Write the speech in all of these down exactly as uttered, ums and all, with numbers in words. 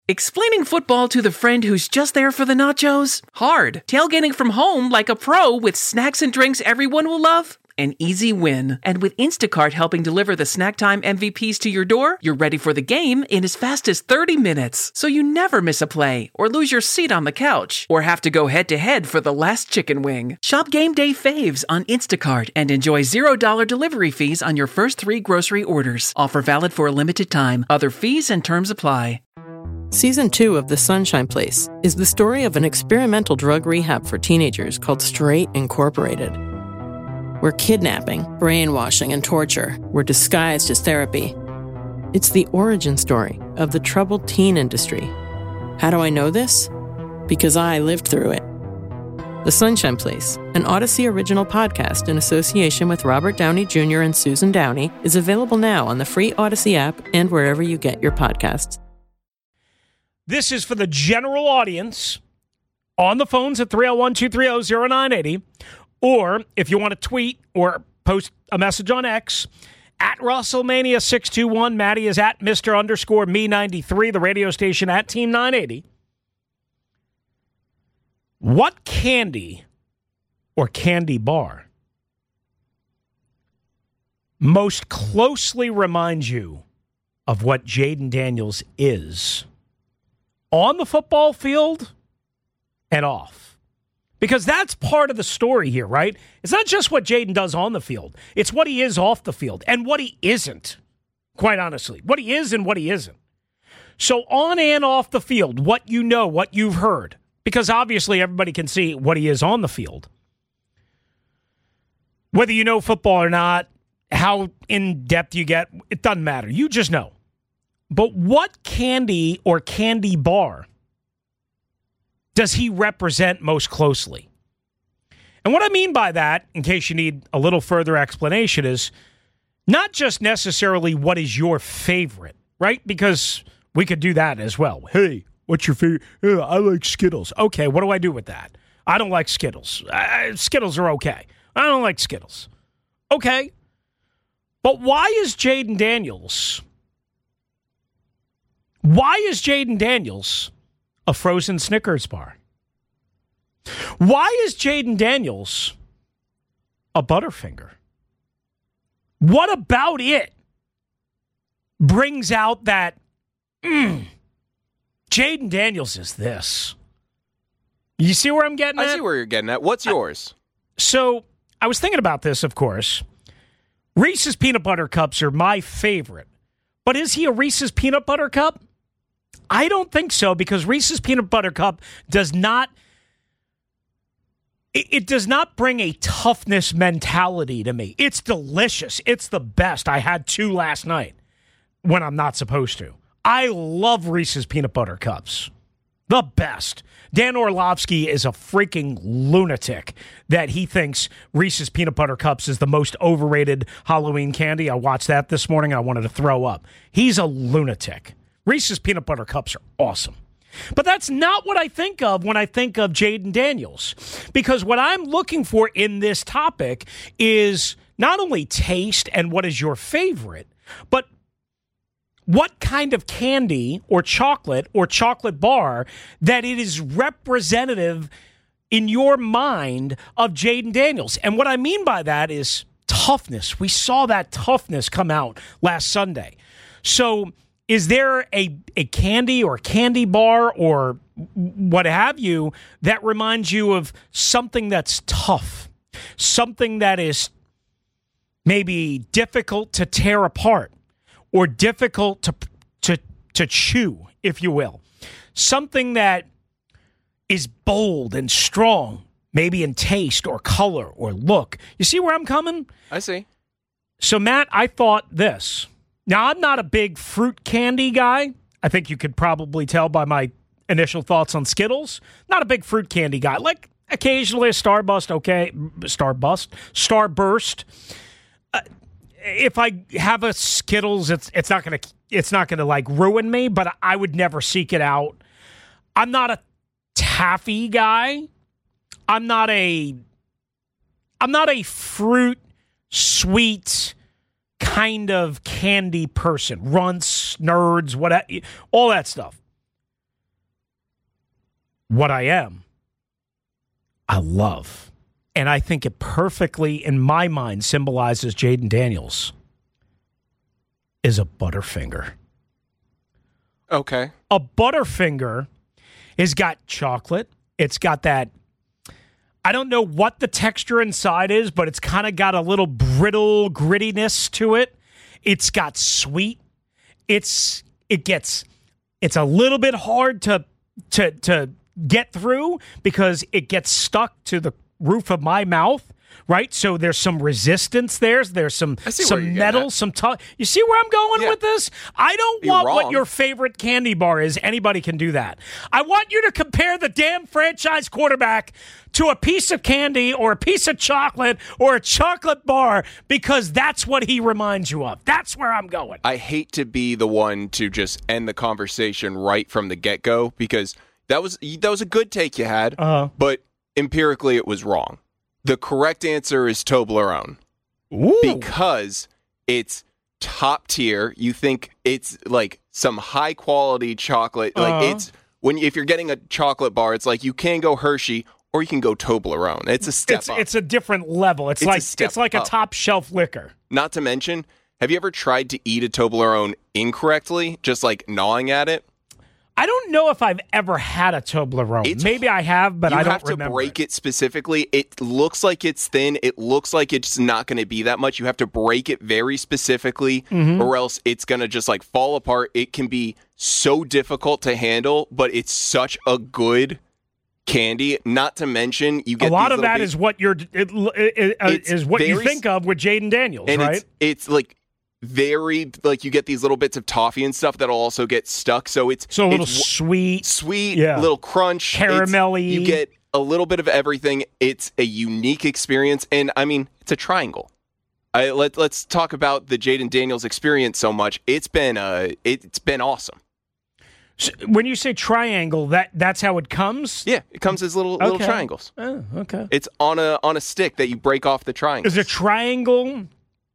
Explaining football to the friend who's just there for the nachos? Hard. Tailgating from home like a pro with snacks and drinks everyone will love? An easy win. And with Instacart helping deliver the snack time M V Ps to your door, you're ready for the game in as fast as thirty minutes. So you never miss a play, or lose your seat on the couch, or have to go head-to-head for the last chicken wing. Shop Game Day Faves on Instacart and enjoy zero dollars delivery fees on your first three grocery orders. Offer valid for a limited time. Other fees and terms apply. Season two of The Sunshine Place is the story of an experimental drug rehab for teenagers called Straight Incorporated, where kidnapping, brainwashing, and torture were disguised as therapy. It's the origin story of the troubled teen industry. How do I know this? Because I lived through it. The Sunshine Place, an Odyssey original podcast in association with Robert Downey Junior and Susan Downey, is available now on the free Odyssey app and wherever you get your podcasts. This is for the general audience on the phones at three oh one, two three oh, oh nine eight oh, or if you want to tweet or post a message on X, at Russellmania six two one. Maddie is at Mister underscore me ninety-three, the radio station at Team nine eighty. What candy or candy bar most closely reminds you of what Jayden Daniels is on the football field and off? Because that's part of the story here, right? It's not just what Jayden does on the field. It's what he is off the field and what he isn't, quite honestly. What he is and what he isn't. So on and off the field, what you know, what you've heard, because obviously everybody can see what he is on the field. Whether you know football or not, how in-depth you get, it doesn't matter. You just know. But what candy or candy bar does he represent most closely? And what I mean by that, in case you need a little further explanation, is not just necessarily what is your favorite, right? Because we could do that as well. Hey, what's your favorite? Yeah, I like Skittles. Okay, what do I do with that? I don't like Skittles. Uh, Skittles are okay. I don't like Skittles. Okay. But why is Jayden Daniels... Why is Jayden Daniels a frozen Snickers bar? Why is Jayden Daniels a Butterfinger? What about it brings out that mm, Jayden Daniels is this? You see where I'm getting at? I see where you're getting at. What's yours? I, so I was thinking about this, of course. Reese's Peanut Butter Cups are my favorite. But is he a Reese's Peanut Butter Cup? I don't think so, because Reese's Peanut Butter Cup does not, it, it does not bring a toughness mentality to me. It's delicious. It's the best. I had two last night when I'm not supposed to. I love Reese's Peanut Butter Cups. The best. Dan Orlovsky is a freaking lunatic that he thinks Reese's Peanut Butter Cups is the most overrated Halloween candy. I watched that this morning. I wanted to throw up. He's a lunatic. Reese's Peanut Butter Cups are awesome. But that's not what I think of when I think of Jayden Daniels. Because what I'm looking for in this topic is not only taste and what is your favorite, but what kind of candy or chocolate or chocolate bar that it is representative in your mind of Jayden Daniels. And what I mean by that is toughness. We saw that toughness come out last Sunday. So is there a, a candy or candy bar or what have you that reminds you of something that's tough, something that is maybe difficult to tear apart or difficult to to to chew, if you will, something that is bold and strong, maybe in taste or color or look? You see where I'm coming? I see. So, Matt, I thought this. Now, I'm not a big fruit candy guy. I think you could probably tell by my initial thoughts on Skittles. Not a big fruit candy guy. Like, occasionally a Starburst, okay. Starburst. Starburst. Uh, if I have a Skittles, it's it's not gonna it's not gonna like ruin me, but I would never seek it out. I'm not a taffy guy. I'm not a I'm not a fruit sweet kind of candy person. Runts, nerds, what, all that stuff. What I am, I love. And I think it perfectly, in my mind, symbolizes Jayden Daniels, is a Butterfinger. Okay. A Butterfinger has got chocolate. It's got that, I don't know what the texture inside is, but it's kind of got a little brittle grittiness to it. It's got sweet. It's it gets it's a little bit hard to to to get through because it gets stuck to the roof of my mouth, right? So there's some resistance there. There's some some metal, some tough. You see where I'm going yeah. with this? I don't You're want wrong. what your favorite candy bar is. Anybody can do that. I want you to compare the damn franchise quarterback to a piece of candy or a piece of chocolate or a chocolate bar because that's what he reminds you of. That's where I'm going. I hate to be the one to just end the conversation right from the get-go because that was that was a good take you had, uh-huh. but empirically it was wrong. The correct answer is Toblerone. Ooh. Because it's top tier. You think it's like some high quality chocolate. Like uh-huh. it's when if you're getting a chocolate bar, it's like you can go Hershey or you can go Toblerone. It's a step it's, up. It's a different level. It's, It's like a step it's like a up. top shelf liquor. Not to mention, have you ever tried to eat a Toblerone incorrectly, just like gnawing at it? I don't know if I've ever had a Toblerone. It's, Maybe I have, but I don't remember. You have to remember break it. it specifically. It looks like it's thin. It looks like it's not going to be that much. You have to break it very specifically, mm-hmm. or else it's going to just like fall apart. It can be so difficult to handle, but it's such a good candy. Not to mention, you get a lot these of that bit, is what you're it, it, uh, is what you very, think of with Jayden Daniels, and right? It's, it's like. Very like you get these little bits of toffee and stuff that'll also get stuck. So it's so a little it's sweet, sweet, yeah. little crunch, caramelly. It's, you get a little bit of everything. It's a unique experience, and I mean, it's a triangle. I, let let's talk about the Jayden Daniels experience so much. It's been uh, it, it's been awesome. So when you say triangle, that that's how it comes. Yeah, it comes as little okay. little triangles. Oh, okay. It's on a on a stick that you break off the triangle. Is a triangle,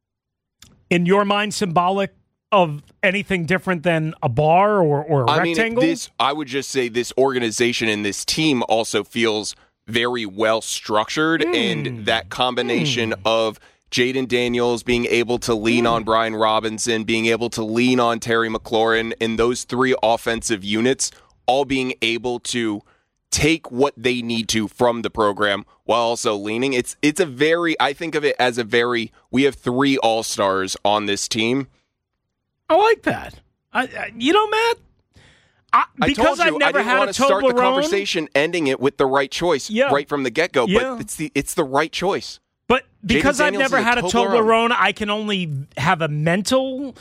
in your mind, symbolic of anything different than a bar or, or a I rectangle? mean, this, I would just say this organization and this team also feels very well structured, mm. and that combination mm. of Jayden Daniels being able to lean mm. on Brian Robinson, being able to lean on Terry McLaurin, and those three offensive units all being able to take what they need to from the program while also leaning. It's it's a very, I think of it as a very, we have three all-stars on this team. I like that. I, I, you know, Matt, I, because I told you, I've never I didn't had want a to start the Toblerone, conversation ending it with the right choice yeah. right from the get-go, yeah. but it's the it's the right choice. But because I've never a had a Toblerone. Toblerone, I can only have a mental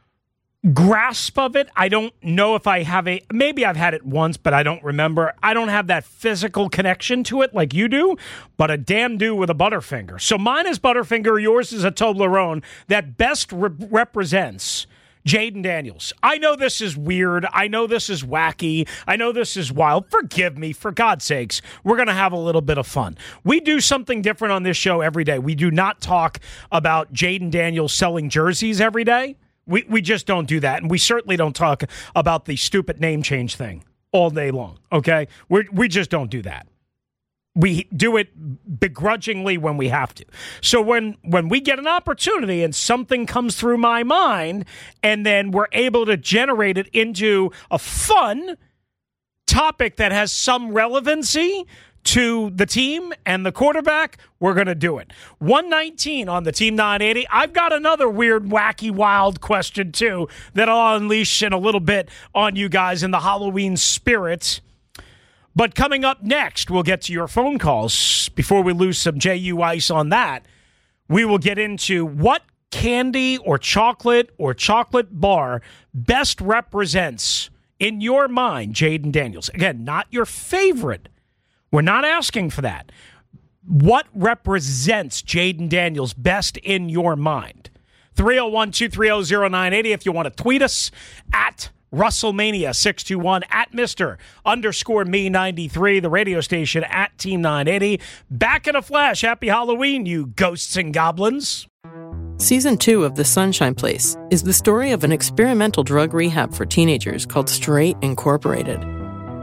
grasp of it. I don't know if I have a, maybe I've had it once, but I don't remember. I don't have that physical connection to it like you do, but a damn do with a Butterfinger. So mine is Butterfinger, yours is a Toblerone that best re- represents Jayden Daniels. I know this is weird. I know this is wacky. I know this is wild. Forgive me, for God's sakes. We're going to have a little bit of fun. We do something different on this show every day. We do not talk about Jayden Daniels selling jerseys every day. We we just don't do that, and we certainly don't talk about the stupid name change thing all day long, okay? We we just don't do that. We do it begrudgingly when we have to. So when, when we get an opportunity and something comes through my mind, and then we're able to generate it into a fun topic that has some relevancy to the team and the quarterback, we're going to do it. one nineteen on the Team nine eighty. I've got another weird, wacky, wild question, too, that I'll unleash in a little bit on you guys in the Halloween spirit. But coming up next, we'll get to your phone calls. Before we lose some J U ice on that, we will get into what candy or chocolate or chocolate bar best represents, in your mind, Jayden Daniels. Again, not your favorite. We're not asking for that. What represents Jayden Daniels best in your mind? three oh one, two three oh, oh nine eight oh if you want to tweet us at Russellmania six two one, at Mister underscore me ninety-three, the radio station at Team nine eighty. Back in a flash. Happy Halloween, you ghosts and goblins. Season two of The Sunshine Place is the story of an experimental drug rehab for teenagers called Straight Incorporated.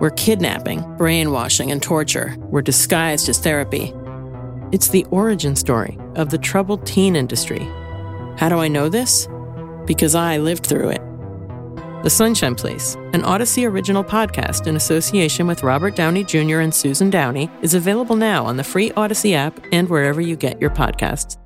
where kidnapping, brainwashing, and torture were disguised as therapy. It's the origin story of the troubled teen industry. How do I know this? Because I lived through it. The Sunshine Place, an Odyssey original podcast in association with Robert Downey Junior and Susan Downey, is available now on the free Odyssey app and wherever you get your podcasts.